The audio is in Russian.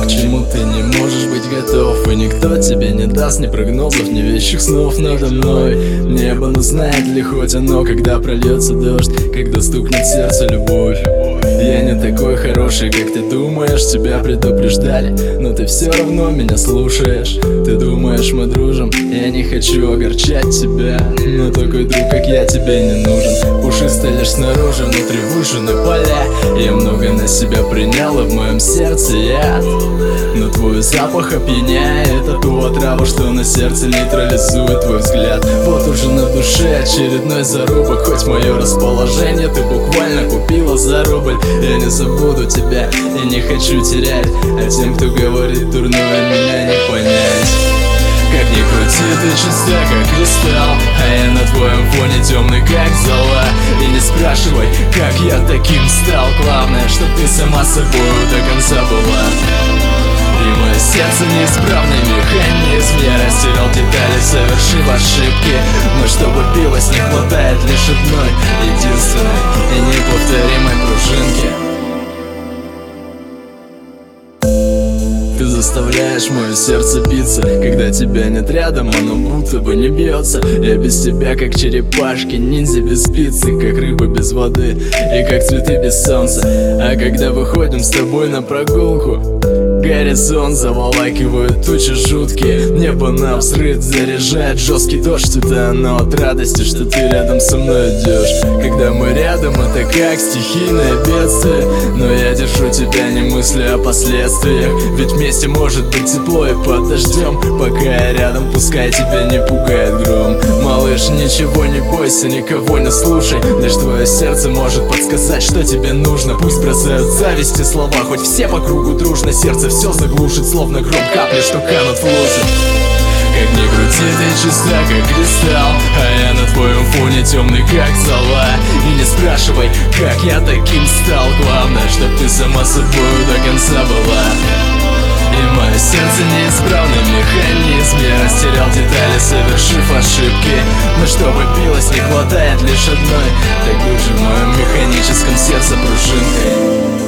почему ты не можешь быть готов? И никто тебе не даст ни прогнозов, ни вещих снов надо мной. Небо, но знает ли хоть оно, когда прольется дождь, когда стукнет сердце любовь? Я не такой хороший, как ты думаешь, тебя предупреждали, но ты все равно меня слушаешь. Ты думаешь, мы дружим, я не хочу огорчать тебя, но такой друг, как я, тебе не нужен. Пушистый лишь снаружи, внутри выжжены поля. Я много на себя принял, и в моем сердце яд, но твой запах опьяняет. Это ту отраву, что на сердце нейтрализует твой взгляд. Вот уже на душе очередной зарубок, хоть мое расположение ты буквально купила за рубль. Я не забуду тебя и не хочу терять, а тем, кто говорит дурное, меня не понять. Как ни крути, ты чиста, как кристалл, а я на твоем фоне темный, как зола. И не спрашивай, как я таким стал, главное, что ты сама собой до конца была. И мое сердце неисправный механизм, я растерял детали, совершив ошибки. Но чтобы билось, не хватает лишь одной, единственной и неповторимой пружинки. Ты заставляешь мое сердце биться, когда тебя нет рядом, оно будто бы не бьется. Я без тебя как черепашки, ниндзя без спицы, как рыба без воды и как цветы без солнца. А когда выходим с тобой на прогулку, горизонт заволакивают тучи жуткие. Небо навзрыд заряжает жесткий дождь. Это оно от радости, что ты рядом со мной идешь. Когда мы рядом, это как стихийное бедствие, но я держу тебя, не мысля о последствиях. Ведь вместе может быть тепло и под дождем. Пока я рядом, пускай тебя не пугает гром. Малыш, ничего не бойся, никого не слушай. Лишь твое сердце может подсказать, что тебе нужно. Пусть бросают зависти слова, хоть все по кругу дружно. Сердце все заглушит, словно гром капли, что канут в лужи. Как ни крути, ты чиста, как кристалл, а я на твоем фоне темный, как зола. И не спрашивай, как я таким стал, главное, чтоб ты сама собой до конца была. И мое сердце неисправный механизм, я растерял детали, совершив ошибки. Но чтобы билось, не хватает лишь одной, такой же в моем механическом сердце пружинкой.